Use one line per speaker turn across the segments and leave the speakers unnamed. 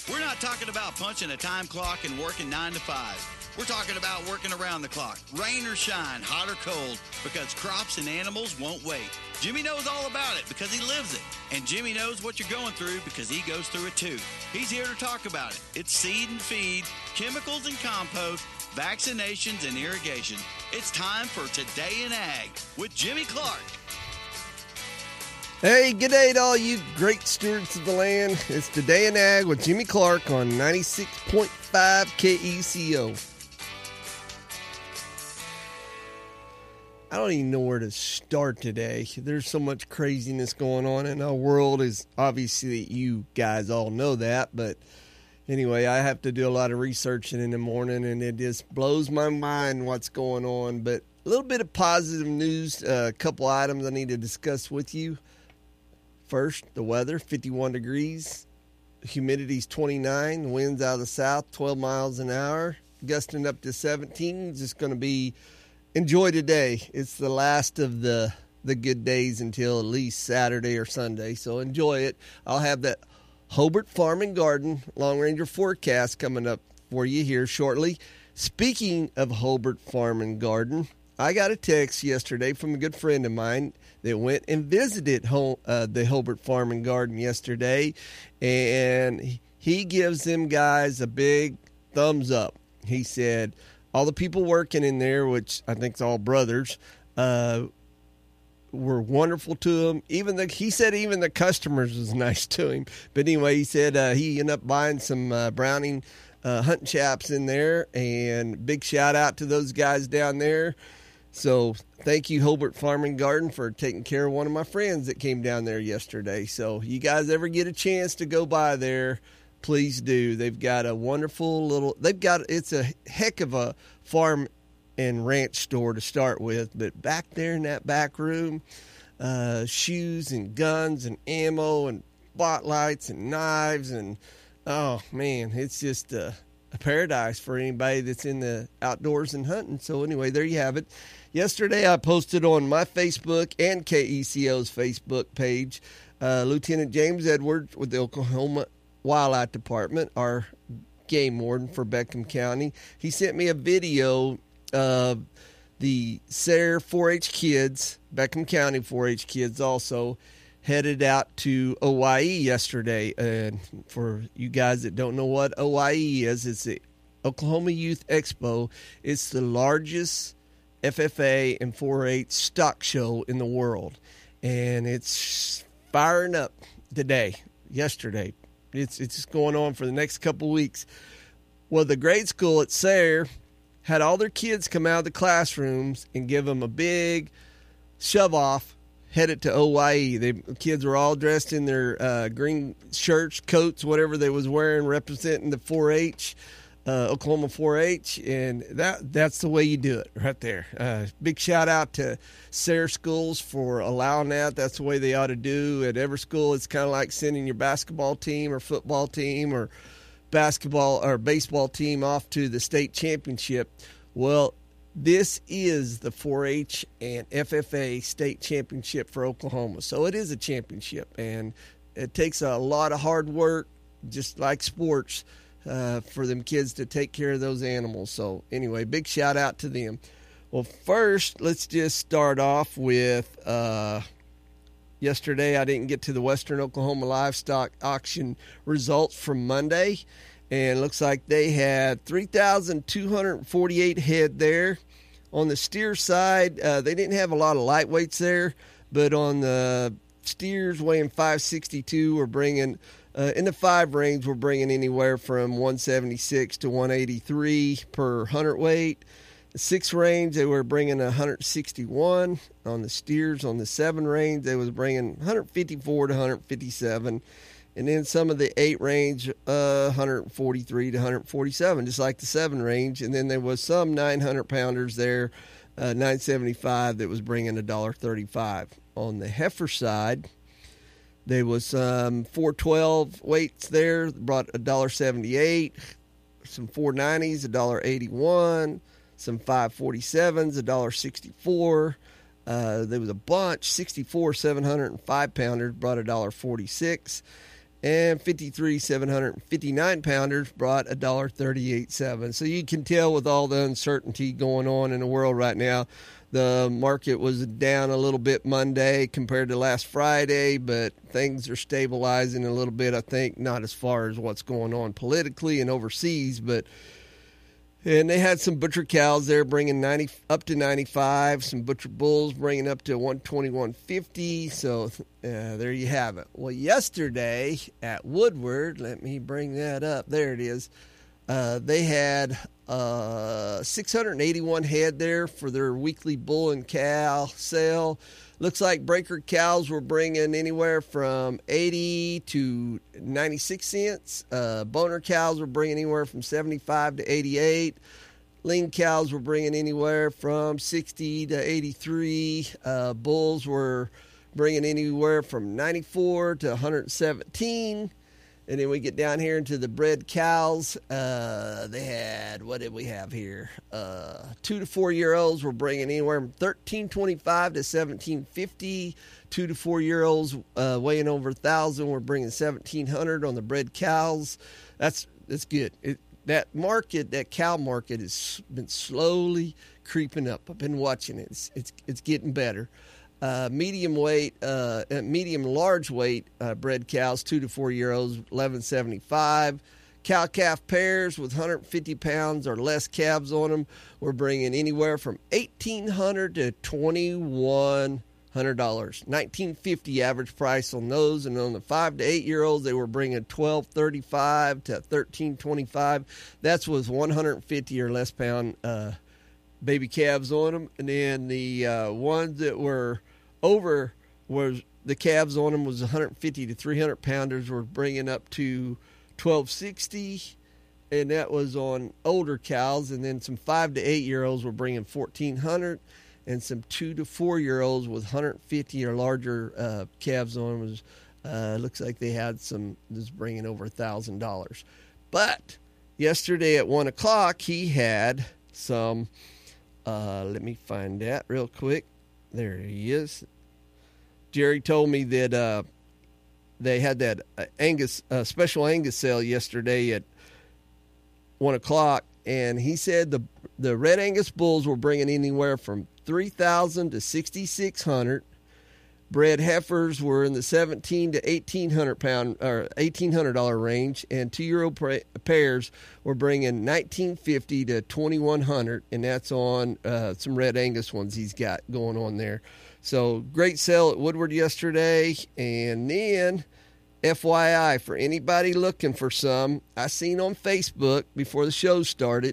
We're not talking about punching a time clock and working 9 to 5. We're talking about working around the clock, rain or shine, hot or cold, because crops and animals won't wait. Jimmy knows all about it because he lives it. And Jimmy knows what you're going through because he goes through it too. He's here to talk about it. It's seed and feed, chemicals and compost, vaccinations and irrigation. It's time for Today in Ag with Jimmy Clark.
Hey, good day to all you great stewards of the land. It's Today in Ag with Jimmy Clark on 96.5 KECO. I don't even know where to start today. There's so much craziness going on in our world. Is obviously you guys all know that, but anyway, I have to do a lot of researching in the morning, and it just blows my mind what's going on. But a little bit of positive news, a couple items I need to discuss with you. First, the weather, 51 degrees, humidity's 29, winds out of the south, 12 miles an hour, gusting up to 17. Just going to be, enjoy today. It's the last of the good days until at least Saturday or Sunday, so enjoy it. I'll have that Hobart Farm and Garden Long Ranger forecast coming up for you here shortly. Speaking of Hobart Farm and Garden, I got a text yesterday from a good friend of mine that went and visited the Hobart Farm and Garden yesterday, and he gives them guys a big thumbs up. He said all the people working in there, which I think is all brothers, were wonderful to him. He said even the customers was nice to him. But anyway, he said he ended up buying some Browning hunting chaps in there, and big shout out to those guys down there. So thank you, Hobart Farm and Garden, for taking care of one of my friends that came down there yesterday. So you guys ever get a chance to go by there, please do. They've got a wonderful it's a heck of a farm and ranch store to start with. But back there in that back room, shoes and guns and ammo and spotlights and knives. And, oh, man, it's just a paradise for anybody that's in the outdoors and hunting. So anyway, there you have it. Yesterday, I posted on my Facebook and KECO's Facebook page, Lieutenant James Edwards with the Oklahoma Wildlife Department, our game warden for Beckham County. He sent me a video of the SARE 4-H kids, Beckham County 4-H kids also, headed out to OYE yesterday. And for you guys that don't know what OYE is, it's the Oklahoma Youth Expo. It's the largest FFA and 4-H stock show in the world, and it's firing up yesterday. It's just going on for the next couple weeks. Well, the grade school at SARE had all their kids come out of the classrooms and give them a big shove-off, headed to OYE. The kids were all dressed in their green shirts, coats, whatever they was wearing, representing the 4-H, Oklahoma 4-H, and that's the way you do it right there. Big shout out to SARE schools for allowing that. That's the way they ought to do. At every school, it's kind of like sending your basketball team or football team or basketball or baseball team off to the state championship. Well, this is the 4-H and FFA state championship for Oklahoma. So it is a championship, and it takes a lot of hard work, just like sports, for them kids to take care of those animals. So anyway, big shout out to them. Well, first, let's just start off with yesterday. I didn't get to the Western Oklahoma Livestock Auction results from Monday, and it looks like they had 3,248 head there. On the steer side, they didn't have a lot of lightweights there, but on the steers weighing 562, we're bringing in the 5 range, we're bringing anywhere from 176 to 183 per hundredweight. The 6 range, they were bringing 161 on the steers. On the 7 range, they was bringing 154 to 157. And then some of the 8 range, 143 to 147, just like the 7 range. And then there was some 900-pounders there, 975, that was bringing $1.35. On the heifer side, there was 412 weights there, brought $1.78. Some 490s, $1.81. Some 547s, $1.64. There was a bunch, 64 705-pounders, brought $1.46. and 53 759 pounders brought $1.38.7. So you can tell with all the uncertainty going on in the world right now, the market was down a little bit Monday compared to last Friday, but things are stabilizing a little bit, I think, not as far as what's going on politically and overseas, and they had some butcher cows there bringing 90 up to 95, some butcher bulls bringing up to 121.50. So there you have it. Well, yesterday at Woodward, let me bring that up. There it is. They had 681 head there for their weekly bull and cow sale. Looks like breaker cows were bringing anywhere from 80 to 96 cents. Boner cows were bringing anywhere from 75 to 88. Lean cows were bringing anywhere from 60 to 83. Bulls were bringing anywhere from 94 to 117. And then we get down here into the bred cows. They had, what did we have here? 2 to 4 year olds were bringing anywhere from 1325 to 1750. 2 to 4 year olds weighing over 1,000 were bringing 1,700 on the bred cows. That's good. That market, that cow market, has been slowly creeping up. I've been watching it. It's getting better. Medium large weight bred cows, 2 to 4 year olds, 1175. Cow calf pairs with 150 pounds or less calves on them were bringing anywhere from $1,800 to $2,100. $1,950 average price on those, and on the 5 to 8 year olds they were bringing $1,235 to $1,325. That's with 150 or less pound baby calves on them. And then the ones that were over, was the calves on them was 150 to 300 pounders, were bringing up to $1,260, and that was on older cows. And then some 5 to 8 year olds were bringing $1,400, and some 2 to 4 year olds with 150 or larger calves on them was looks like they had some was bringing over $1,000. But yesterday at 1 o'clock he had some. Let me find that real quick. There he is. Jerry told me that they had that special Angus sale yesterday at 1 o'clock, and he said the red Angus bulls were bringing anywhere from 3,000 to 6,600. Bred heifers were in the 1,700 to 1,800 pound or $1,800 range, and 2 year old pairs were bringing 1,950 to 2,100, and that's on some red Angus ones he's got going on there. So great sale at Woodward yesterday. And then FYI, for anybody looking for some, I seen on Facebook before the show started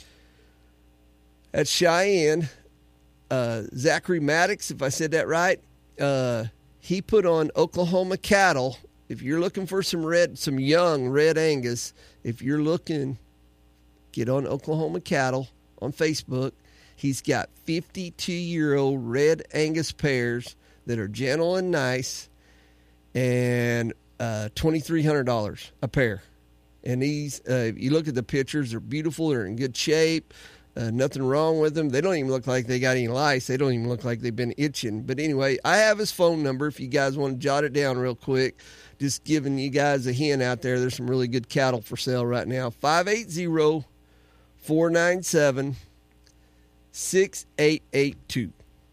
at Cheyenne, Zachary Maddox, if I said that right. He put on Oklahoma cattle. If you're looking for some young red Angus, if you're looking, get on Oklahoma cattle on Facebook. He's got 52-year-old red Angus pairs that are gentle and nice, and $2,300 a pair. And these, you look at the pictures, they're beautiful. They're in good shape. Nothing wrong with them. They don't even look like they got any lice. They don't even look like they've been itching. But anyway, I have his phone number if you guys want to jot it down real quick. Just giving you guys a hint out there. There's some really good cattle for sale right now. 580-497-6882.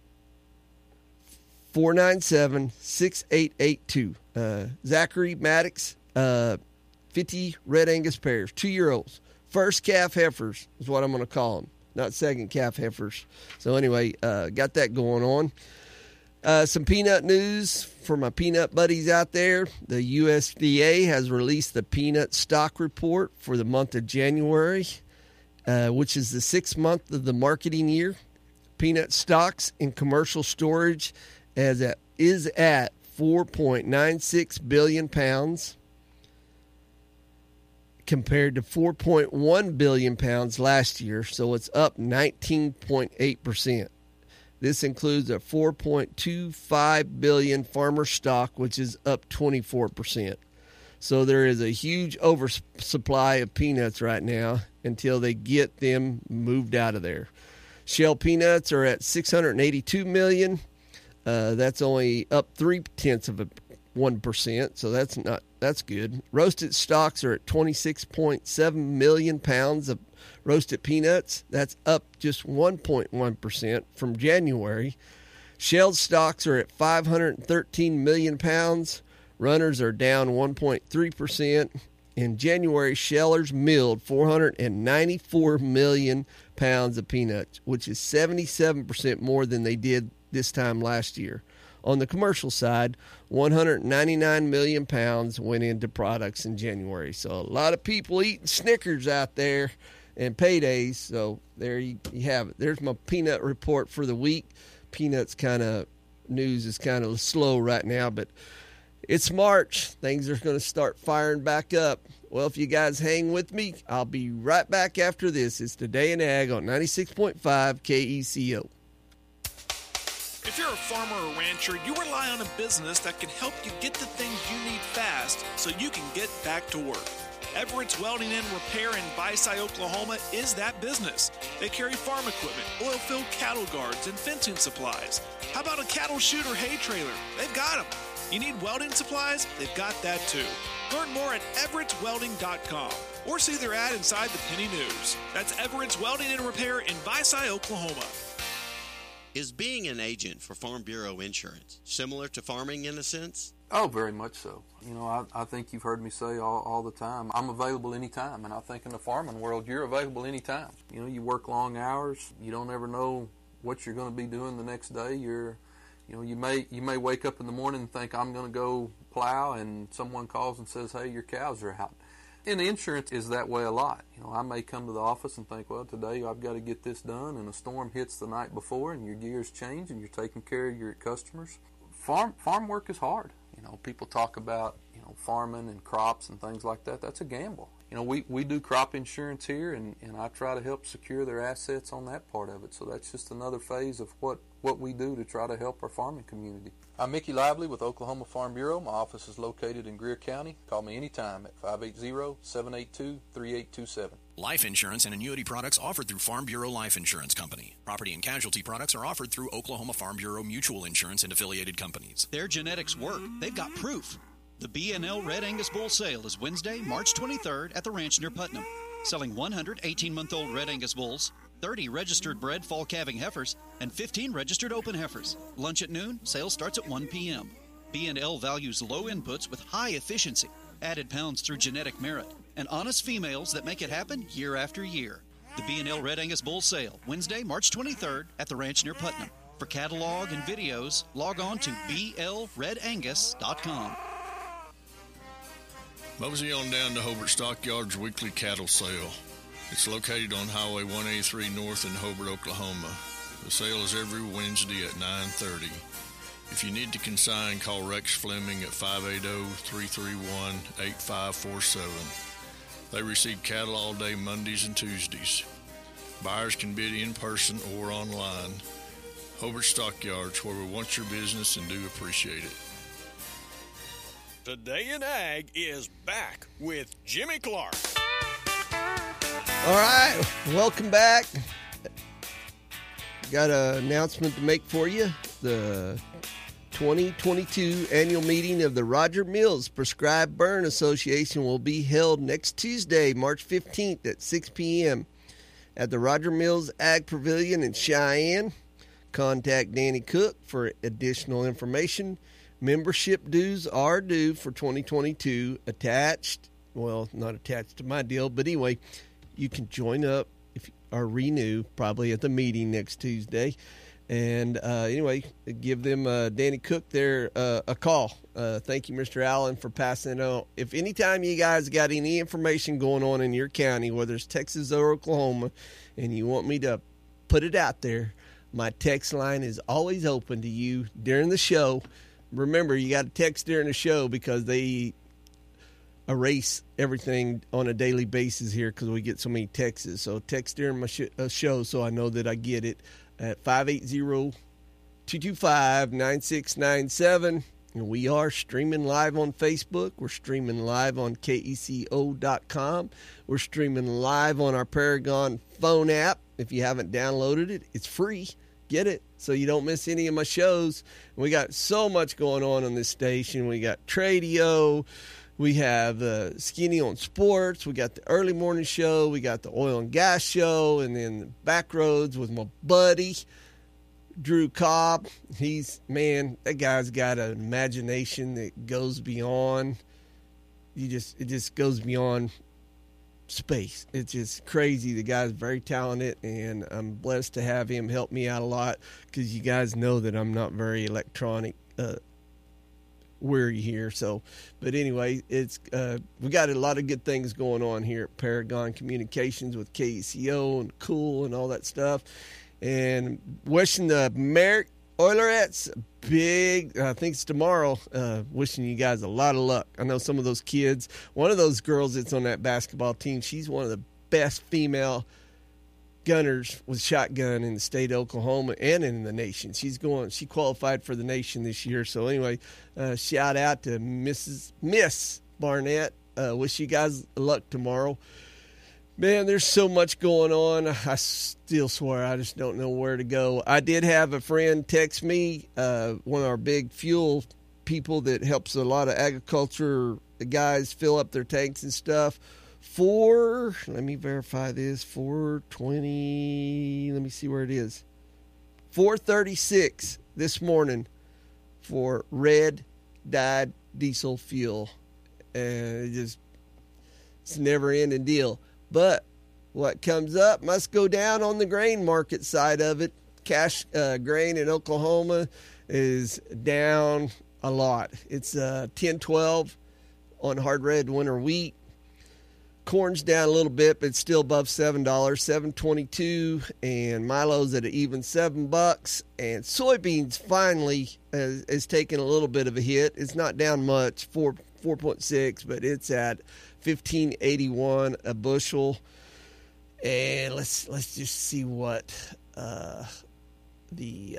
497-6882. Zachary Maddox, 50 red Angus pairs, 2 year olds. First calf heifers is what I'm going to call them, not second calf heifers. So anyway, got that going on. Some peanut news for my peanut buddies out there. The USDA has released the peanut stock report for the month of January, which is the 6th month of the marketing year. Peanut stocks in commercial storage is at 4.96 billion pounds. Compared to 4.1 billion pounds last year, so it's up 19.8%. This includes a 4.25 billion farmer stock, which is up 24%. So there is a huge oversupply of peanuts right now until they get them moved out of there. Shell peanuts are at 682 million. That's only up 0.3% 1%, so that's good. Roasted stocks are at 26.7 million pounds of roasted peanuts. That's up just 1.1% from January. Shelled stocks are at 513 million pounds. Runners are down 1.3%. In January, shellers milled 494 million pounds of peanuts, which is 77% more than they did this time last year. On the commercial side, 199 million pounds went into products in January. So a lot of people eating Snickers out there and paydays. So there you have it. There's my peanut report for the week. Peanuts news is kind of slow right now, but it's March. Things are going to start firing back up. Well, if you guys hang with me, I'll be right back after this. It's Today in Ag on 96.5 KECO.
If you're a farmer or rancher, you rely on a business that can help you get the things you need fast so you can get back to work. Everett's Welding and Repair in Byside, Oklahoma is that business. They carry farm equipment, oil-filled cattle guards, and fencing supplies. How about a cattle chute or hay trailer? They've got them. You need welding supplies? They've got that too. Learn more at everettswelding.com or see their ad inside the Penny News. That's Everett's Welding and Repair in Byside, Oklahoma.
Is being an agent for Farm Bureau Insurance similar to farming in a sense?
Oh, very much so. You know, I think you've heard me say all the time, I'm available anytime. And I think in the farming world, you're available anytime. You know, you work long hours. You don't ever know what you're going to be doing the next day. You may wake up in the morning and think, I'm going to go plow, and someone calls and says, hey, your cows are out. And insurance is that way a lot. You know, I may come to the office and think, well, today I've got to get this done, and a storm hits the night before, and your gears change, and you're taking care of your customers. Farm work is hard. You know, people talk about, farming and crops and things like that. That's a gamble. You know, we do crop insurance here, and I try to help secure their assets on that part of it. So that's just another phase of what we do to try to help our farming community. I'm Mickey Lively with Oklahoma Farm Bureau. My office is located in Greer County. Call me anytime at 580-782-3827.
Life insurance and annuity products offered through Farm Bureau Life Insurance Company. Property and casualty products are offered through Oklahoma Farm Bureau Mutual Insurance and affiliated companies.
Their genetics work. They've got proof. The B&L Red Angus Bull Sale is Wednesday, March 23rd at the ranch near Putnam. Selling 100 18-month-old Red Angus bulls, 30 registered bred fall calving heifers, and 15 registered open heifers. Lunch at noon, sales starts at 1 p.m. B&L values low inputs with high efficiency, added pounds through genetic merit, and honest females that make it happen year after year. The B&L Red Angus Bull Sale, Wednesday, March 23rd at the ranch near Putnam. For catalog and videos, log on to blredangus.com.
Mosey on down to Hobart Stockyards weekly cattle sale. It's located on Highway 183 North in Hobart, Oklahoma. The sale is every Wednesday at 9:30. If you need to consign, call Rex Fleming at 580-331-8547. They receive cattle all day Mondays and Tuesdays. Buyers can bid in person or online. Hobart Stockyards, where we want your business and do appreciate it.
Today in Ag is back with Jimmy Clark.
All right, welcome back. Got an announcement to make for you. The 2022 annual meeting of the Roger Mills Prescribed Burn Association will be held next Tuesday, March 15th at 6 p.m. at the Roger Mills Ag Pavilion in Cheyenne. Contact Danny Cook for additional information. Membership dues are due for 2022, attached. Well, not attached to my deal, but anyway, you can join up or renew probably at the meeting next Tuesday. And anyway, give them Danny Cook there a call. Thank you, Mr. Allen, for passing it on. If anytime you guys got any information going on in your county, whether it's Texas or Oklahoma, and you want me to put it out there, my text line is always open to you during the show. Remember, you got to text during the show because they erase everything on a daily basis here because we get so many texts. So text during my show so I know that I get it at 580-225-9697. And we are streaming live on Facebook. We're streaming live on KECO.com. We're streaming live on our Paragon phone app. If you haven't downloaded it, it's free. get it so you don't miss any of my shows. We got so much going on this station. We got Tradio. We have Skinny on Sports. We got the early morning show. We got the oil and gas show. And then the Backroads with my buddy, Drew Cobb. That guy's got an imagination that goes beyond. It just goes beyond space. It's just crazy. The guy's very talented, and I'm blessed to have him help me out a lot, because you guys know that I'm not very electronic weary here. So, but anyway, it's we got a lot of good things going on here at Paragon Communications with KCO and Cool and all that stuff. And wishing the Merrick Oilerettes big, I think it's tomorrow, wishing you guys a lot of luck. I know some of those kids, one of those girls that's on that basketball team, she's one of the best female gunners with shotgun in the state of Oklahoma and in the nation. She qualified for the nation this year. So anyway, shout out to Miss Barnett. Wish you guys luck tomorrow. Man, there's so much going on. I still swear I just don't know where to go. I did have a friend text me, one of our big fuel people that helps a lot of agriculture guys fill up their tanks and stuff. Let me verify this, 420, let me see where it is. 436 this morning for red dyed diesel fuel. And it's a never ending deal. But what comes up must go down on the grain market side of it. Cash grain in Oklahoma is down a lot. It's $10.12 on hard red winter wheat. Corn's down a little bit, but it's still above $7, $7.22, and Milo's at an even $7. And soybeans finally is taking a little bit of a hit. It's not down much, 4.6, but it's at $15.81 a bushel. And let's just see what the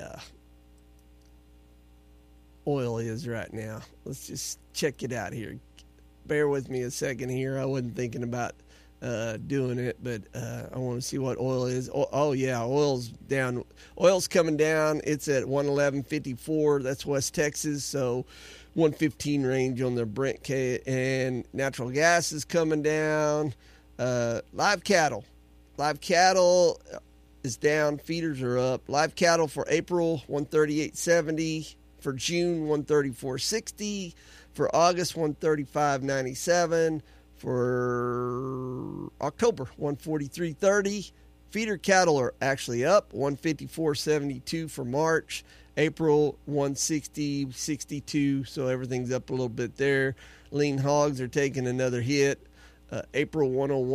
oil is right now. Let's just check it out here. Bear with me a second here. I wasn't thinking about doing it, but I want to see what oil is. Oh yeah, oil's down. Oil's coming down. It's at 111.54. That's West Texas, so 115 range on the Brent K. And natural gas is coming down. Live cattle is down. Feeders are up. Live cattle for April 138.70. For June 134.60. For August, 135.97. For October, 143.30. Feeder cattle are actually up, 154.72 for March. April, 160.62, so everything's up a little bit there. Lean hogs are taking another hit. April,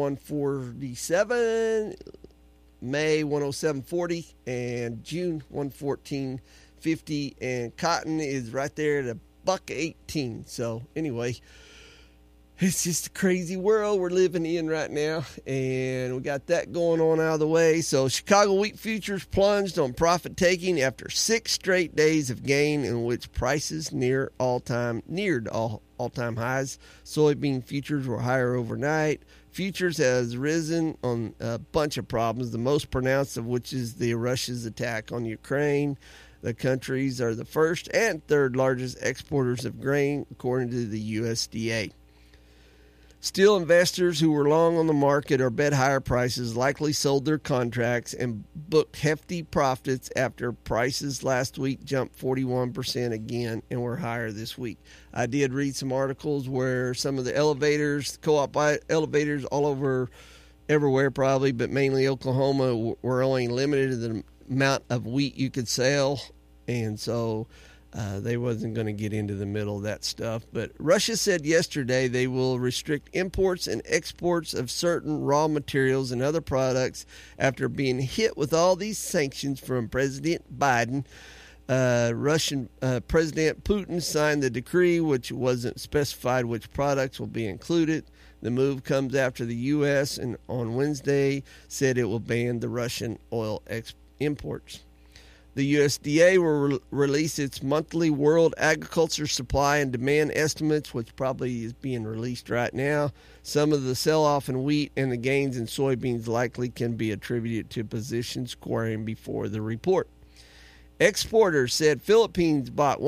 101.47. May, 107.40. And June, 114.50. And cotton is right there at $1.18. So anyway, it's just a crazy world we're living in right now, and we got that going on out of the way. So Chicago wheat futures plunged on profit taking after 6 straight days of gain, in which prices neared all-time highs. Soybean futures were higher overnight. Futures has risen on a bunch of problems, the most pronounced of which is Russia's attack on Ukraine. The countries are the first and third largest exporters of grain, according to the USDA. Still, investors who were long on the market or bet higher prices likely sold their contracts and booked hefty profits after prices last week jumped 41% again and were higher this week. I did read some articles where some of the elevators, co-op elevators all over, everywhere probably, but mainly Oklahoma, were only limited to the amount of wheat you could sell, and so they wasn't going to get into the middle of that stuff. But Russia said yesterday they will restrict imports and exports of certain raw materials and other products after being hit with all these sanctions from President Biden. Russian President Putin signed the decree, which wasn't specified which products will be included. The move comes after the U.S. and on Wednesday said it will ban the Russian oil imports. The USDA will release its monthly world agriculture supply and demand estimates, which probably is being released right now. Some of the sell-off in wheat and the gains in soybeans likely can be attributed to positions acquired before the report. Exporters said Philippines bought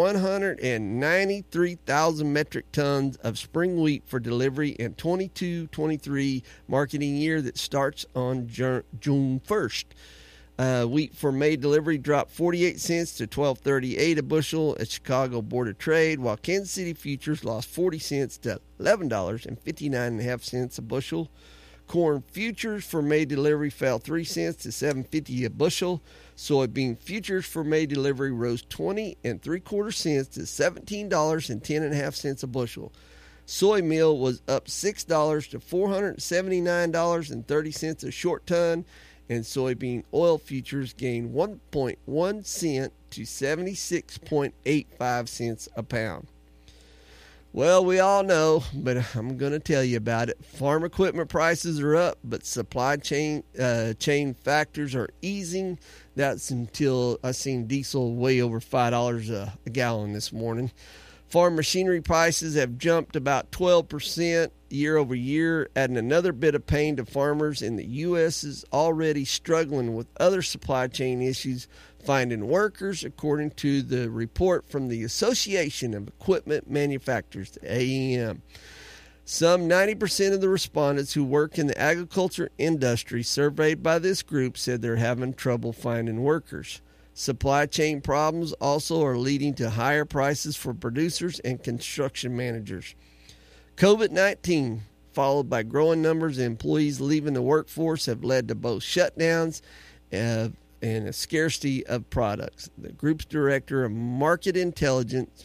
193,000 metric tons of spring wheat for delivery in 22-23 marketing year that starts on June 1st. Wheat for May delivery dropped 48 cents to $12.38 a bushel at Chicago Board of Trade, while Kansas City futures lost 40 cents to $11.59 a bushel. Corn futures for May delivery fell 3 cents to $7.50 a bushel. Soybean futures for May delivery rose 20 3/4 cents to $17.10 a bushel. Soy meal was up $6 to $479.30 a short ton, and soybean oil futures gained 1.1 cent to 76.85 cents a pound. Well, we all know, but I'm going to tell you about it. Farm equipment prices are up, but supply chain factors are easing. That's until I seen diesel way over $5 a gallon this morning. Farm machinery prices have jumped about 12% year over year, adding another bit of pain to farmers in the U.S. is already struggling with other supply chain issues finding workers, according to the report from the Association of Equipment Manufacturers, the AEM. Some 90% of the respondents who work in the agriculture industry surveyed by this group said they're having trouble finding workers. Supply chain problems also are leading to higher prices for producers and construction managers. COVID-19, followed by growing numbers of employees leaving the workforce, have led to both shutdowns and a scarcity of products. The group's director of market intelligence,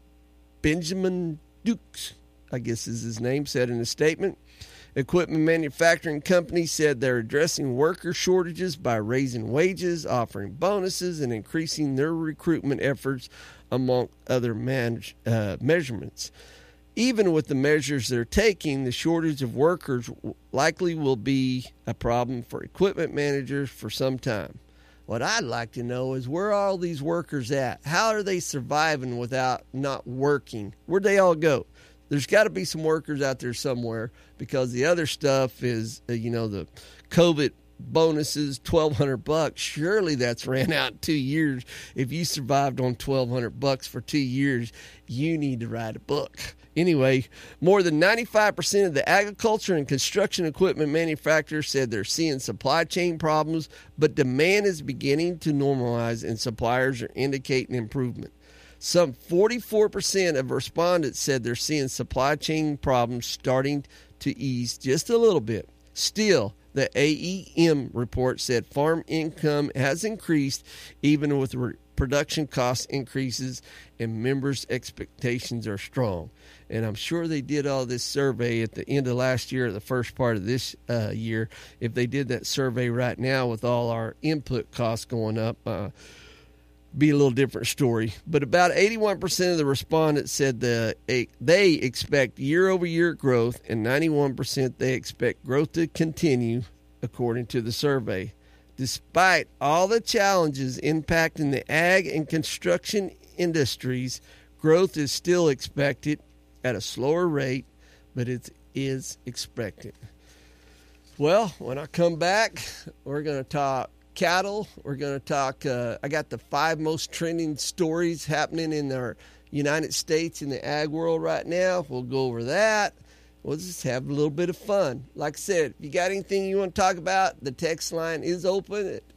Benjamin Dukes, I guess is his name, said in a statement, equipment manufacturing companies said they're addressing worker shortages by raising wages, offering bonuses, and increasing their recruitment efforts, among other measurements. Even with the measures they're taking, the shortage of workers likely will be a problem for equipment managers for some time. What I'd like to know is, where are all these workers at? How are they surviving without not working? Where'd they all go? There's got to be some workers out there somewhere, because the other stuff is, the COVID bonuses, $1,200. Surely that's ran out in 2 years. If you survived on $1,200 for 2 years, you need to write a book. Anyway, more than 95% of the agriculture and construction equipment manufacturers said they're seeing supply chain problems, but demand is beginning to normalize and suppliers are indicating improvement. Some 44% of respondents said they're seeing supply chain problems starting to ease just a little bit. Still, the AEM report said farm income has increased even with production cost increases, and members' expectations are strong. And I'm sure they did all this survey at the end of last year or the first part of this year. If they did that survey right now with all our input costs going up, be a little different story. But about 81% of the respondents said they expect year-over-year growth, and 91% they expect growth to continue, according to the survey. Despite all the challenges impacting the ag and construction industries, growth is still expected at a slower rate, but it is expected. Well, when I come back, we're going to talk cattle. We're going to talk, I got the 5 most trending stories happening in our United States in the ag world right now. We'll go over that. We'll just have a little bit of fun. Like I said, if you got anything you want to talk about, the text line is open at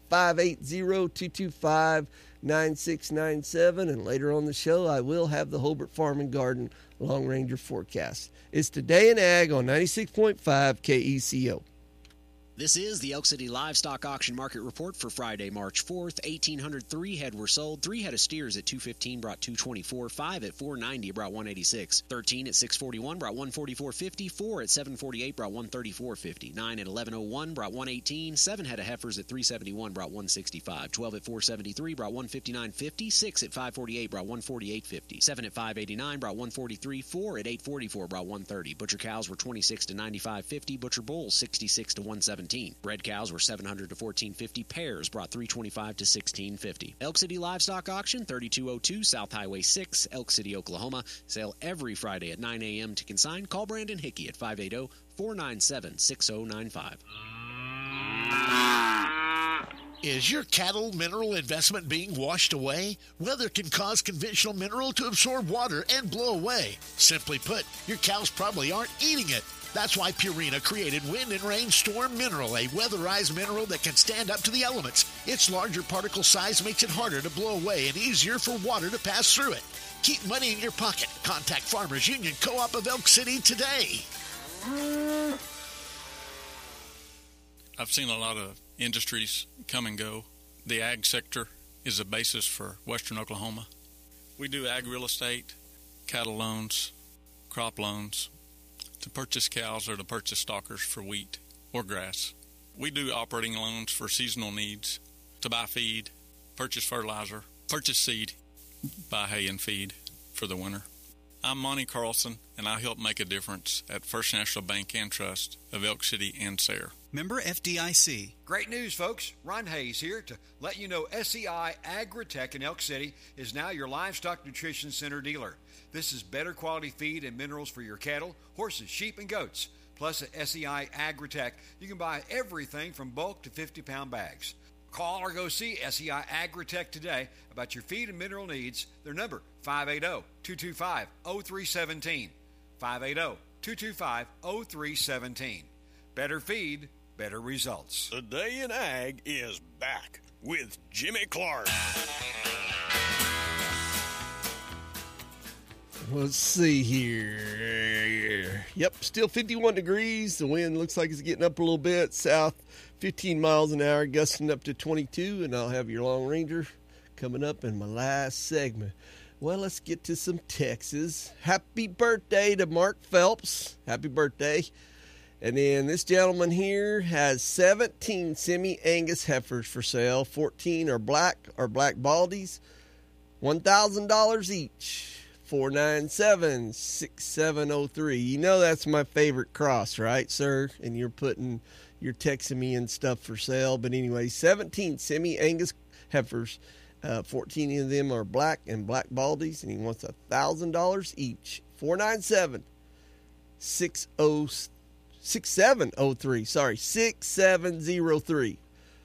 580-225-9697. And later on the show, I will have the Hobart Farm and Garden Long Ranger forecast. It's Today in Ag on 96.5 KECO.
This is the Elk City Livestock Auction Market Report for Friday, March 4th. 1,803 head were sold. 3 head of steers at $215 brought $224. 5 at $490 brought $186. 13 at $641 brought $144.50. 4 at $748 brought $134.50. 9 at $1101 brought $118. 7 head of heifers at $371 brought $165. 12 at $473 brought $159.50. 6 at $548 brought $148.50. 7 at $589 brought $143. 4 at $844 brought $130. Butcher cows were $26 to $95.50. Butcher bulls $66 to $117. Red cows were $700 to $14.50. Pairs brought $325 to $16.50. Elk City Livestock Auction, 3202 South Highway 6, Elk City, Oklahoma. Sale every Friday at 9 a.m. To consign, call Brandon Hickey at 580-497-6095.
Is your cattle mineral investment being washed away? Weather can cause conventional mineral to absorb water and blow away. Simply put, your cows probably aren't eating it. That's why Purina created Wind and Rain Storm Mineral, a weatherized mineral that can stand up to the elements. Its larger particle size makes it harder to blow away and easier for water to pass through it. Keep money in your pocket. Contact Farmers Union Co-op of Elk City today.
I've seen a lot of industries come and go. The ag sector is the basis for western Oklahoma. We do ag real estate, cattle loans, crop loans, to purchase cows or to purchase stockers for wheat or grass. We do operating loans for seasonal needs, to buy feed, purchase fertilizer, purchase seed, buy hay and feed for the winter. I'm Monty Carlson, and I help make a difference at First National Bank and Trust of Elk City and Sayre.
Member FDIC.
Great news, folks. Ron Hayes here to let you know SEI Agritech in Elk City is now your livestock nutrition center dealer. This is better quality feed and minerals for your cattle, horses, sheep, and goats. Plus at SEI Agritech, you can buy everything from bulk to 50-pound bags. Call or go see SEI Agritech today about your feed and mineral needs. Their number, 580-225-0317. 580-225-0317. Better feed, better results.
The Day in Ag is back with Jimmy Clark.
Let's see here. Yep, still 51 degrees. The wind looks like it's getting up a little bit. South, 15 miles an hour, gusting up to 22. And I'll have your Long Ranger coming up in my last segment. Well, let's get to some Texas. Happy birthday to Mark Phelps. Happy birthday. And then this gentleman here has 17 semi-Angus heifers for sale. 14 are black baldies. $1,000 each. 497-6703. You know that's my favorite cross, right, sir? And you're texting me and stuff for sale. But anyway, 17 semi-Angus heifers. 14 of them are black and black baldies, and he wants $1,000 each. 497-6703. Sorry, 6703.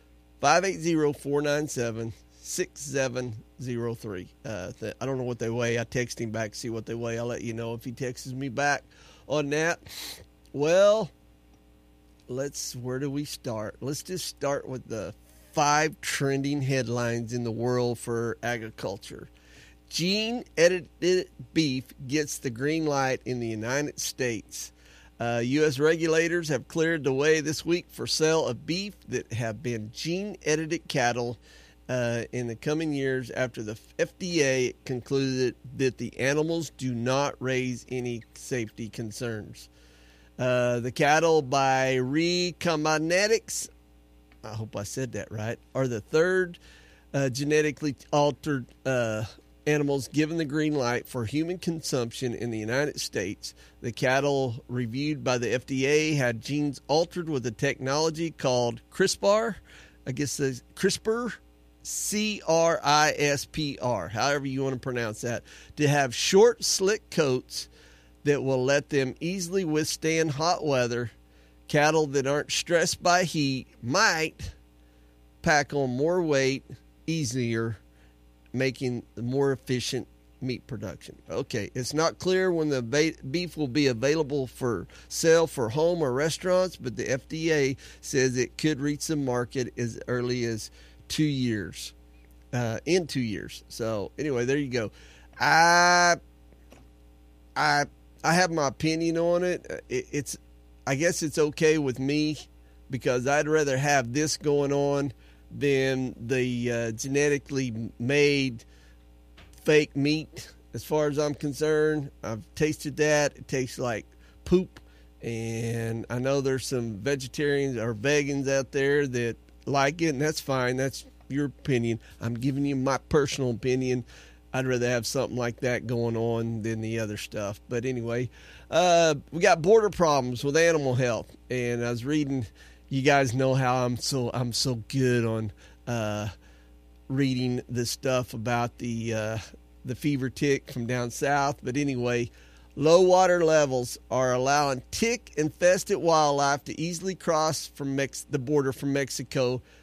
580-497-6703. I don't know what they weigh. I text him back to see what they weigh. I'll let you know if he texts me back on that. Well, where do we start? Let's just start with the 5 trending headlines in the world for agriculture. Gene-edited beef gets the green light in the United States. U.S. regulators have cleared the way this week for sale of beef that have been gene-edited cattle in the coming years after the FDA concluded that the animals do not raise any safety concerns. The cattle by Recombinetics, I hope I said that right, are the third genetically altered animals given the green light for human consumption in the United States. The cattle reviewed by the FDA had genes altered with a technology called CRISPR. I guess it's CRISPR, CRISPR, however you want to pronounce that, to have short, slick coats that will let them easily withstand hot weather. Cattle that aren't stressed by heat might pack on more weight easier, making more efficient meat production. Okay, it's not clear when the beef will be available for sale for home or restaurants, but the FDA says it could reach the market as early as 2 years. In 2 years. So anyway, there you go. I have my opinion on it. I guess it's okay with me because I'd rather have this going on than the genetically made fake meat. As far as I'm concerned, I've tasted that. It tastes like poop. And I know there's some vegetarians or vegans out there that like it, and that's fine. That's your opinion. I'm giving you my personal opinion. I'd rather have something like that going on than the other stuff. But anyway, we got border problems with animal health. And I was reading, you guys know how I'm so good on reading the stuff about the fever tick from down south. But anyway, low water levels are allowing tick-infested wildlife to easily cross from the border from Mexico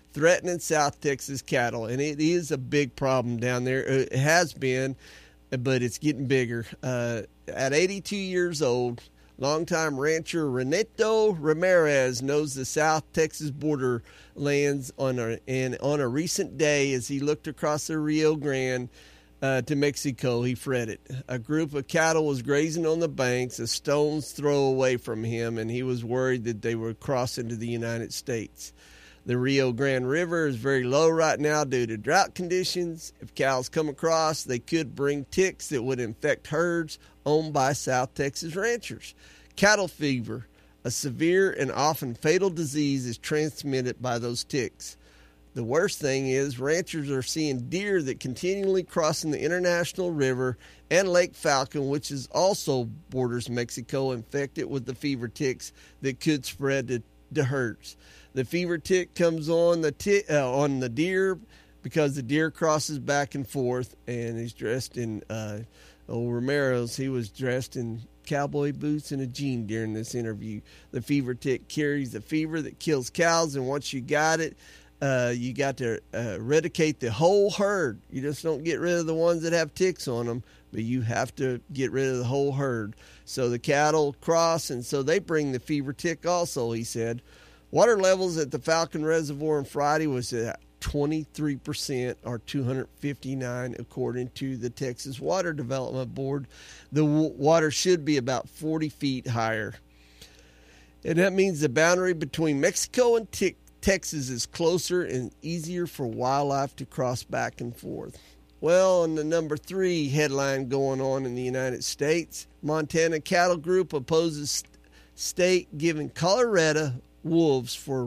threatening South Texas cattle, and it is a big problem down there. It has been, but it's getting bigger. At 82 years old, longtime rancher Renato Ramirez knows the South Texas borderlands on a recent day as he looked across the Rio Grande to Mexico, he fretted. A group of cattle was grazing on the banks, a stone's throw away from him, and he was worried that they would cross into the United States. The Rio Grande River is very low right now due to drought conditions. If cows come across, they could bring ticks that would infect herds owned by South Texas ranchers. Cattle fever, a severe and often fatal disease, is transmitted by those ticks. The worst thing is ranchers are seeing deer that continually crossing the International River and Lake Falcon, which is also borders Mexico, infected with the fever ticks that could spread to herds. The fever tick comes on the deer because the deer crosses back and forth, and he's dressed in Romero's. He was dressed in cowboy boots and a jean during this interview. The fever tick carries the fever that kills cows, and once you got it, you got to eradicate the whole herd. You just don't get rid of the ones that have ticks on them, but you have to get rid of the whole herd. So the cattle cross, and so they bring the fever tick also, he said. Water levels at the Falcon Reservoir on Friday was at 23%, or 259, according to the Texas Water Development Board. The water should be about 40 feet higher. And that means the boundary between Mexico and Texas is closer and easier for wildlife to cross back and forth. Well, on the number 3 headline going on in the United States, Montana Cattle Group opposes state giving Colorado wolves for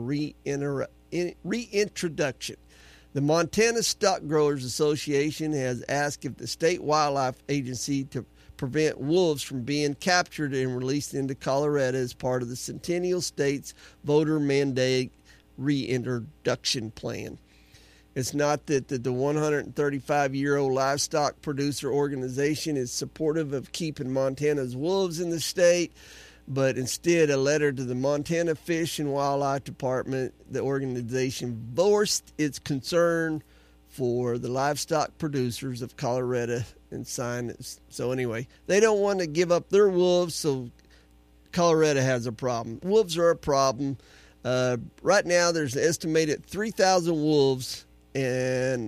reintroduction. The Montana Stock Growers Association has asked if the state wildlife agency to prevent wolves from being captured and released into Colorado as part of the Centennial State's voter mandate reintroduction plan. It's not that the 135-year-old livestock producer organization is supportive of keeping Montana's wolves in the state, but instead a letter to the Montana Fish and Wildlife Department, the organization voiced its concern for the livestock producers of Colorado and signed it. So anyway, they don't want to give up their wolves, so Colorado has a problem. Wolves are a problem. Right now there's an estimated 3,000 wolves in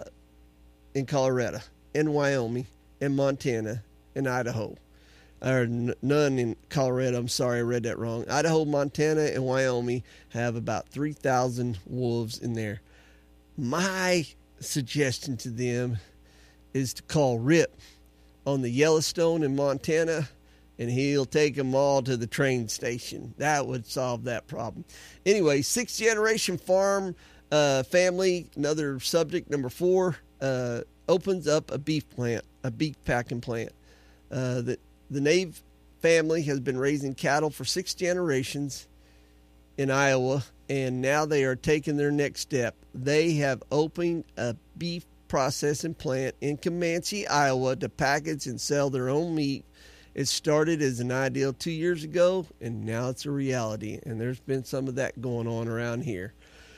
Colorado, in Wyoming, in Montana, in Idaho. Or none in Colorado. I'm sorry, I read that wrong. Idaho, Montana, and Wyoming have about 3,000 wolves in there. My suggestion to them is to call Rip on the Yellowstone in Montana, and he'll take them all to the train station. That would solve that problem. Anyway, 6th generation farm family, another subject, number 4, opens up a beef packing plant. The Nave family has been raising cattle for 6 generations in Iowa, and now they are taking their next step. They have opened a beef processing plant in Comanche, Iowa, to package and sell their own meat. It started as an ideal 2 years ago, and now it's a reality, and there's been some of that going on around here.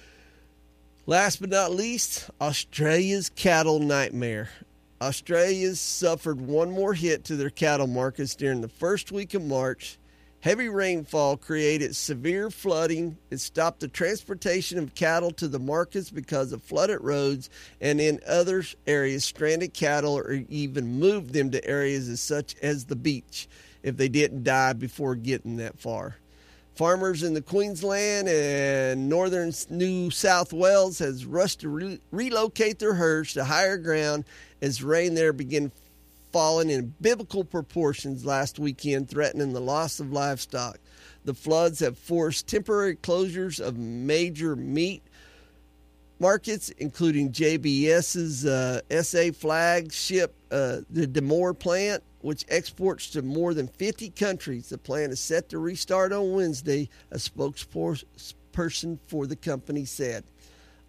Last but not least, Australia's cattle nightmare. Australia's suffered one more hit to their cattle markets during the first week of March. Heavy rainfall created severe flooding. It stopped the transportation of cattle to the markets because of flooded roads, and in other areas, stranded cattle or even moved them to areas such as the beach if they didn't die before getting that far. Farmers in the Queensland and northern New South Wales has rushed to relocate their herds to higher ground as rain there began falling in biblical proportions last weekend, threatening the loss of livestock. The floods have forced temporary closures of major meat markets, including JBS's SA flagship, the Demore plant, which exports to more than 50 countries. The plant is set to restart on Wednesday, a spokesperson for the company said.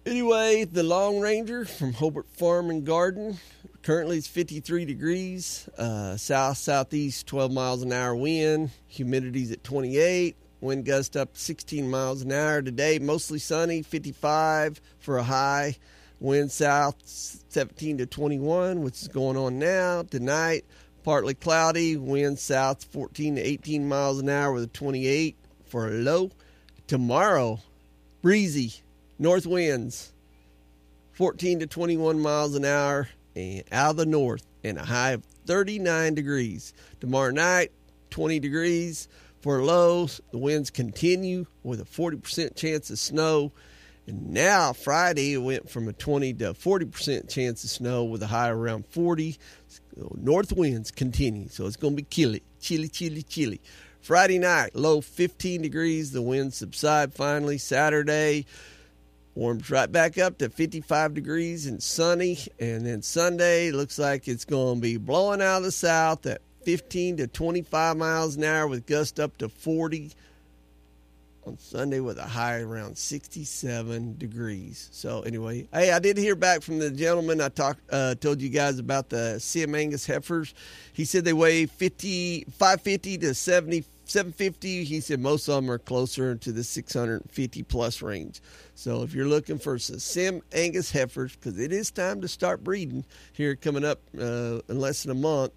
Anyway, the Long Ranger from Hobart Farm and Garden. Currently it's 53 degrees, south-southeast, 12 miles an hour wind. Humidity's at 28. Wind gust up 16 miles an hour today. Mostly sunny, 55 for a high. Wind south 17 to 21, which is going on now. Tonight, partly cloudy. Wind south 14 to 18 miles an hour with a 28 for a low. Tomorrow, breezy. North winds, 14 to 21 miles an hour, and out of the north, and a high of 39 degrees. Tomorrow night, 20 degrees for lows. The winds continue with a 40% chance of snow. And now, Friday, it went from a 20 to 40% chance of snow with a high around 40. So north winds continue, so it's going to be chilly. Friday night, low 15 degrees. The winds subside finally. Saturday, warms right back up to 55 degrees and sunny. And then Sunday, looks like it's going to be blowing out of the south at 15 to 25 miles an hour with gusts up to 40 on Sunday with a high around 67 degrees. So anyway, hey, I did hear back from the gentleman I told you guys about the Sim Angus heifers. He said they weigh 550 to 750. He said most of them are closer to the 650 plus range. So if you're looking for some Sim Angus heifers, because it is time to start breeding here coming up in less than a month,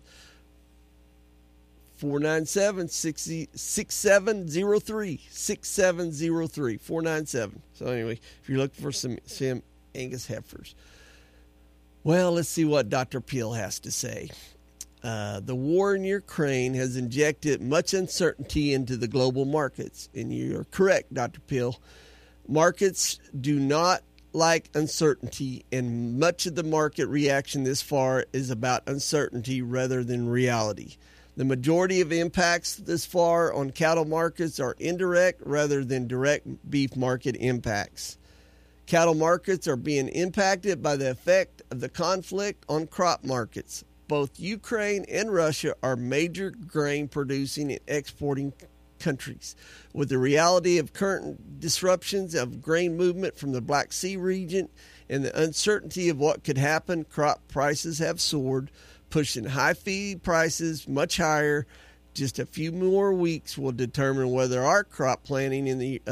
497-6703, 6703, 497. So anyway, if you're looking for some Sim Angus heifers. Well, let's see what Dr. Peel has to say. The war in Ukraine has injected much uncertainty into the global markets. And you're correct, Dr. Peel. Markets do not like uncertainty, and much of the market reaction this far is about uncertainty rather than reality. The majority of impacts this far on cattle markets are indirect rather than direct beef market impacts. Cattle markets are being impacted by the effect of the conflict on crop markets. Both Ukraine and Russia are major grain producing and exporting countries. With the reality of current disruptions of grain movement from the Black Sea region and the uncertainty of what could happen, crop prices have soared, pushing high feed prices much higher. Just a few more weeks will determine whether our crop planting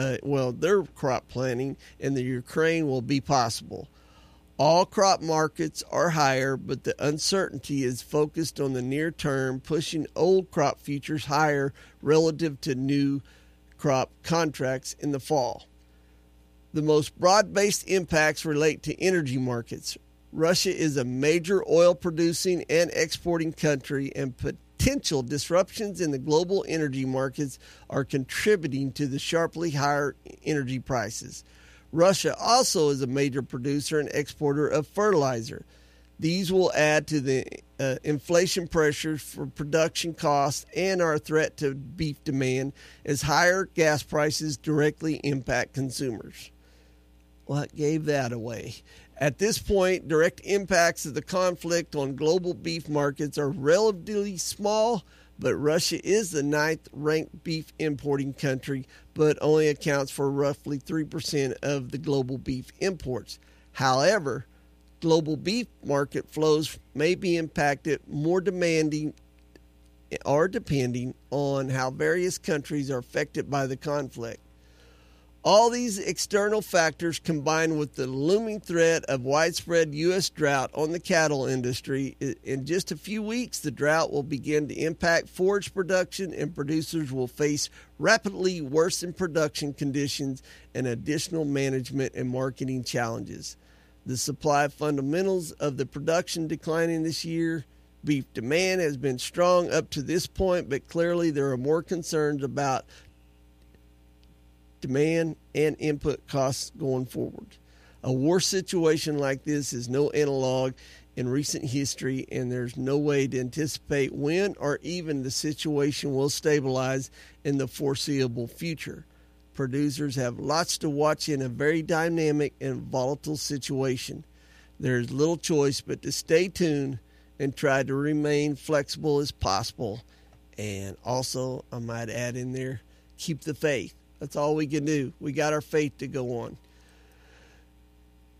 their crop planting in the Ukraine will be possible. All crop markets are higher, but the uncertainty is focused on the near term, pushing old crop futures higher relative to new crop contracts in the fall. The most broad-based impacts relate to energy markets. Russia is a major oil-producing and exporting country, and potential disruptions in the global energy markets are contributing to the sharply higher energy prices. Russia also is a major producer and exporter of fertilizer. These will add to the inflation pressures for production costs and are a threat to beef demand as higher gas prices directly impact consumers. What gave that away? At this point, direct impacts of the conflict on global beef markets are relatively small, but Russia is the 9th-ranked beef importing country, but only accounts for roughly 3% of the global beef imports. However, global beef market flows may be impacted more depending on how various countries are affected by the conflict. All these external factors combined with the looming threat of widespread U.S. drought on the cattle industry. In just a few weeks, the drought will begin to impact forage production, and producers will face rapidly worsened production conditions and additional management and marketing challenges. The supply fundamentals of the production declining this year. Beef demand has been strong up to this point, but clearly there are more concerns about demand and input costs going forward. A war situation like this is no analog in recent history, and there's no way to anticipate when or even the situation will stabilize in the foreseeable future. Producers have lots to watch in a very dynamic and volatile situation. There's little choice but to stay tuned and try to remain flexible as possible. And also, I might add in there, keep the faith. That's all we can do. We got our faith to go on.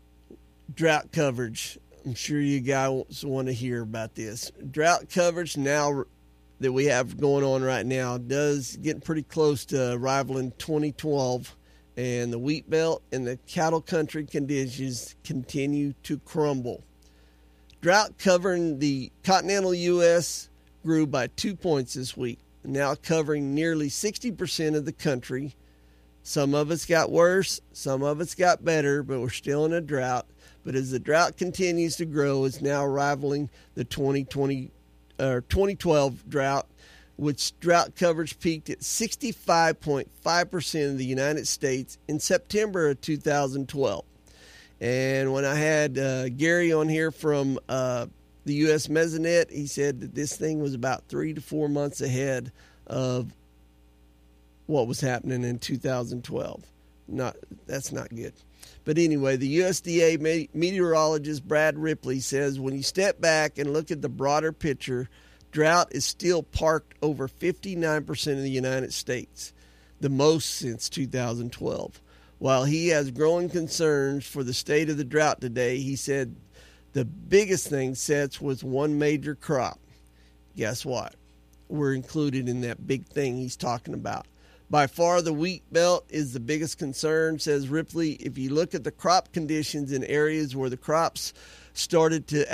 drought coverage. I'm sure you guys want to hear about this. Drought coverage now that we have going on right now does get pretty close to rivaling 2012, and the wheat belt and the cattle country conditions continue to crumble. Drought covering the continental U.S. grew by 2 points this week, now covering nearly 60% of the country. Some of it's got worse, some of it's got better, but we're still in a drought. But as the drought continues to grow, it's now rivaling the 2012 drought, which drought coverage peaked at 65.5% of the United States in September of 2012. And when I had Gary on here from the U.S. Mesonet, he said that this thing was about 3 to 4 months ahead of what was happening in 2012. That's not good. But anyway, the USDA meteorologist Brad Ripley says when you step back and look at the broader picture, drought is still parked over 59% of the United States, the most since 2012. While he has growing concerns for the state of the drought today, he said the biggest thing sets with one major crop. Guess what? We're included in that big thing he's talking about. By far, the wheat belt is the biggest concern, says Ripley. If you look at the crop conditions in areas where the crops are starting to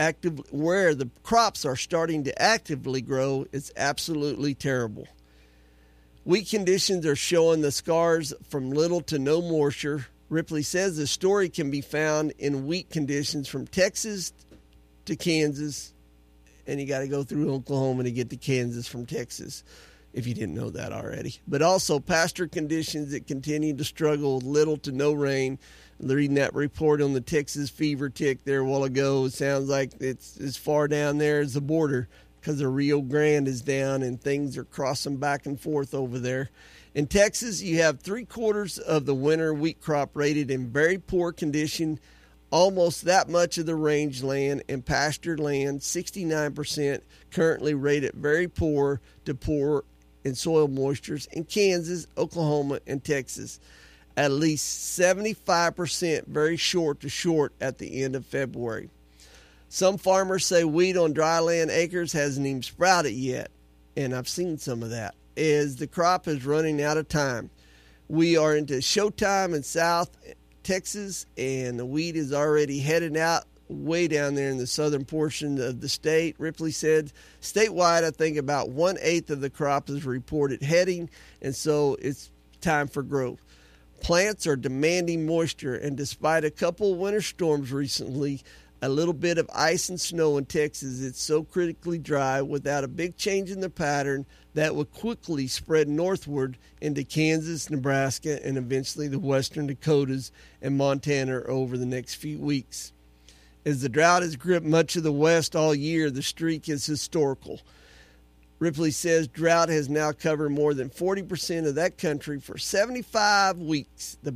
actively grow, it's absolutely terrible. Wheat conditions are showing the scars from little to no moisture. Ripley says the story can be found in wheat conditions from Texas to Kansas, and you got to go through Oklahoma to get to Kansas from Texas, if you didn't know that already. But also pasture conditions that continue to struggle with little to no rain. Reading that report on the Texas fever tick there a while ago, it sounds like it's as far down there as the border because the Rio Grande is down and things are crossing back and forth over there. In Texas, you have 3/4 of the winter wheat crop rated in very poor condition, almost that much of the rangeland and pastured land, 69%, currently rated very poor to poor in soil moistures in Kansas, Oklahoma, and Texas. At least 75% very short to short at the end of February. Some farmers say wheat on dry land acres hasn't even sprouted yet, and I've seen some of that, as the crop is running out of time. We are into showtime in South Texas, and the wheat is already headed out way down there in the southern portion of the state. Ripley said statewide, I think about 1/8 of the crop is reported heading, and so it's time for growth. Plants are demanding moisture, and despite a couple of winter storms recently, a little bit of ice and snow in Texas, it's so critically dry without a big change in the pattern that would quickly spread northward into Kansas, Nebraska, and eventually the western Dakotas and Montana over the next few weeks. As the drought has gripped much of the West all year, the streak is historical. Ripley says drought has now covered more than 40% of that country for 75 weeks. The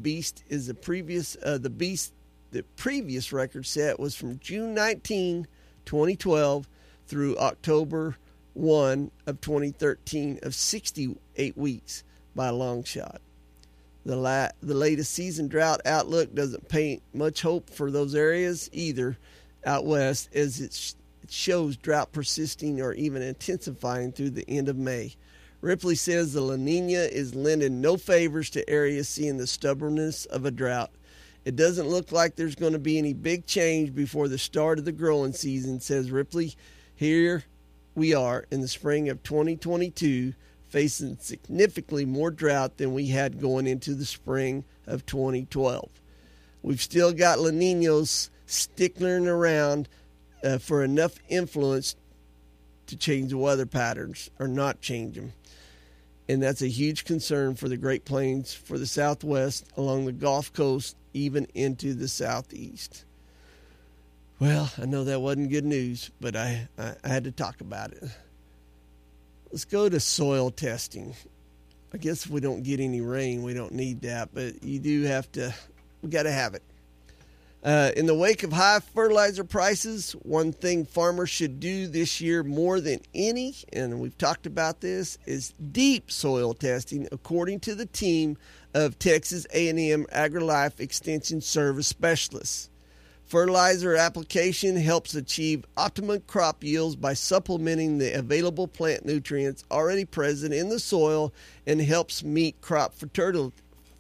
previous record set was from June 19, 2012 through October 1 of 2013 of 68 weeks by a long shot. The latest season drought outlook doesn't paint much hope for those areas either out west, as it shows drought persisting or even intensifying through the end of May. Ripley says the La Nina is lending no favors to areas seeing the stubbornness of a drought. It doesn't look like there's going to be any big change before the start of the growing season, says Ripley. Here we are in the spring of 2022, facing significantly more drought than we had going into the spring of 2012. We've still got La Niñas stickling around for enough influence to change the weather patterns or not change them. And that's a huge concern for the Great Plains, for the Southwest, along the Gulf Coast, even into the Southeast. Well, I know that wasn't good news, but I had to talk about it. Let's go to soil testing. I guess if we don't get any rain, we don't need that, but we got to have it. In the wake of high fertilizer prices, one thing farmers should do this year more than any, and we've talked about this, is deep soil testing, according to the team of Texas A&M AgriLife Extension Service specialists. Fertilizer application helps achieve optimum crop yields by supplementing the available plant nutrients already present in the soil and helps meet crop fertile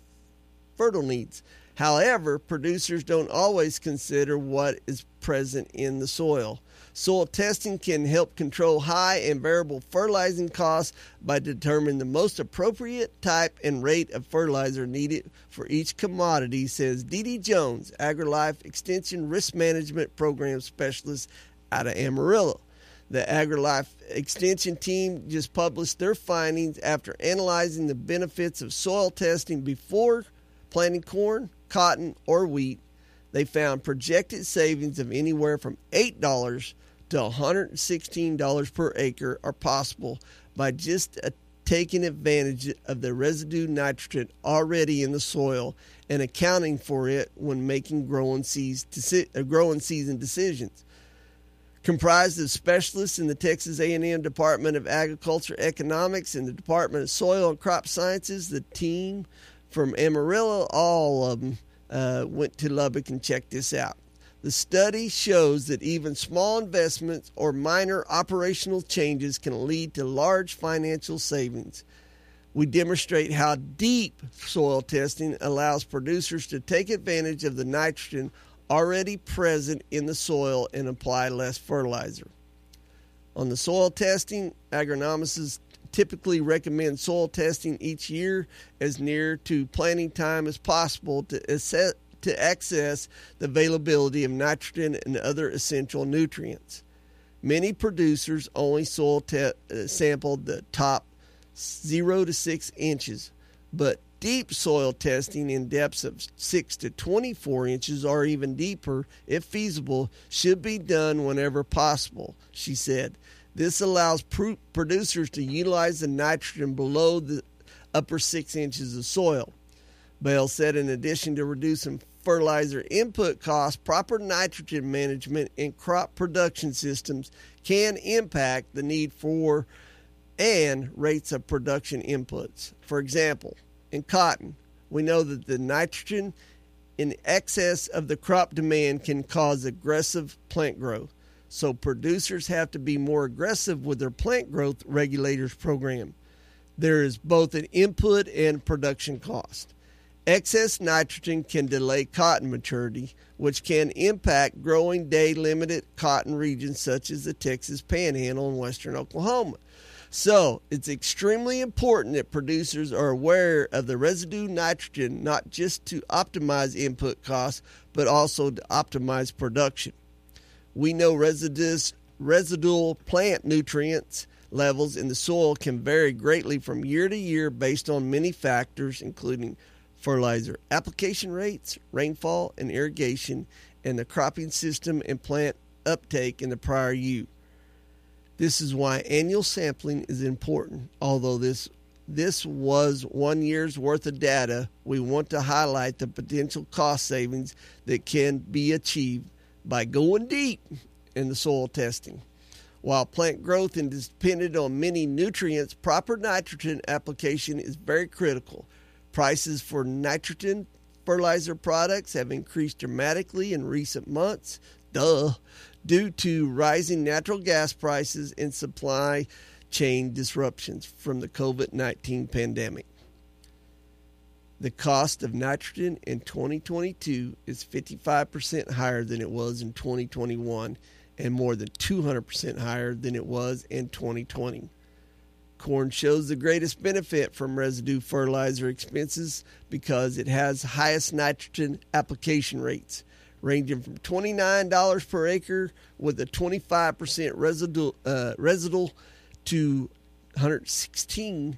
needs. However, producers don't always consider what is present in the soil. Soil testing can help control high and variable fertilizing costs by determining the most appropriate type and rate of fertilizer needed for each commodity, says Dee Jones, AgriLife Extension Risk Management Program Specialist out of Amarillo. The AgriLife Extension team just published their findings after analyzing the benefits of soil testing before planting corn, cotton, or wheat. They found projected savings of anywhere from $8 to $116 per acre are possible by just taking advantage of the residue nitrogen already in the soil and accounting for it when making growing season decisions. Comprised of specialists in the Texas A&M Department of Agriculture Economics and the Department of Soil and Crop Sciences, the team from Amarillo, all of them, went to Lubbock and checked this out. The study shows that even small investments or minor operational changes can lead to large financial savings. We demonstrate how deep soil testing allows producers to take advantage of the nitrogen already present in the soil and apply less fertilizer. On the soil testing, agronomists typically recommend soil testing each year as near to planting time as possible to access the availability of nitrogen and other essential nutrients. Many producers only soil sampled the top 0 to 6 inches, but deep soil testing in depths of 6 to 24 inches or even deeper, if feasible, should be done whenever possible, she said. This allows producers to utilize the nitrogen below the upper 6 inches of soil. Bell said in addition to reducing fertilizer input costs, proper nitrogen management in crop production systems can impact the need for and rates of production inputs. For example, in cotton, we know that the nitrogen in excess of the crop demand can cause aggressive plant growth. So producers have to be more aggressive with their plant growth regulators program. There is both an input and production cost. Excess nitrogen can delay cotton maturity, which can impact growing day-limited cotton regions such as the Texas Panhandle and western Oklahoma. So it's extremely important that producers are aware of the residue nitrogen, not just to optimize input costs, but also to optimize production. We know residual plant nutrients levels in the soil can vary greatly from year to year based on many factors, including fertilizer application rates, rainfall and irrigation, and the cropping system and plant uptake in the prior year. This is why annual sampling is important. Although this was 1 year's worth of data, we want to highlight the potential cost savings that can be achieved by going deep in the soil testing. While plant growth is dependent on many nutrients, proper nitrogen application is very critical. Prices for nitrogen fertilizer products have increased dramatically in recent months, due to rising natural gas prices and supply chain disruptions from the COVID-19 pandemic. The cost of nitrogen in 2022 is 55% higher than it was in 2021 and more than 200% higher than it was in 2020. Corn shows the greatest benefit from residue fertilizer expenses because it has highest nitrogen application rates, ranging from $29 per acre with a 25% residual to $116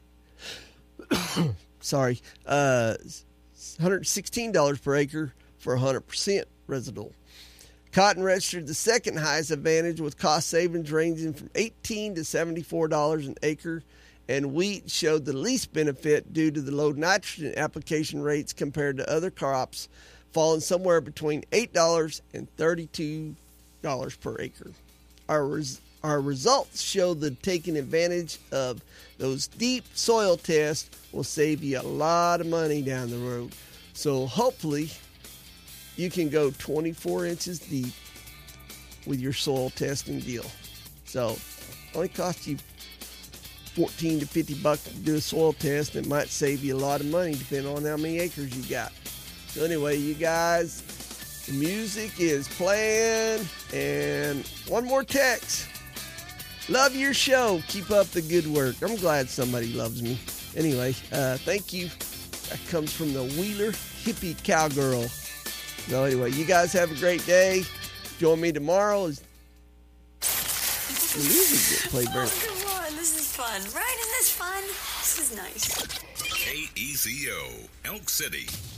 per acre for 100% residual. Cotton registered the second highest advantage with cost savings ranging from $18 to $74 an acre, and wheat showed the least benefit due to the low nitrogen application rates compared to other crops, falling somewhere between $8 and $32 per acre. Our results show that taking advantage of those deep soil tests will save you a lot of money down the road. So hopefully you can go 24 inches deep with your soil testing deal. So it only costs you $14 to $50 to do a soil test. It might save you a lot of money depending on how many acres you got. So anyway, you guys, the music is playing, and one more text. Love your show. Keep up the good work. I'm glad somebody loves me. Anyway, thank you. That comes from the Wheeler Hippie Cowgirl. So anyway, you guys have a great day. Join me tomorrow as the music gets played.
Oh, come on. This is fun, right? Isn't this fun? This is nice.
KECO, Elk City.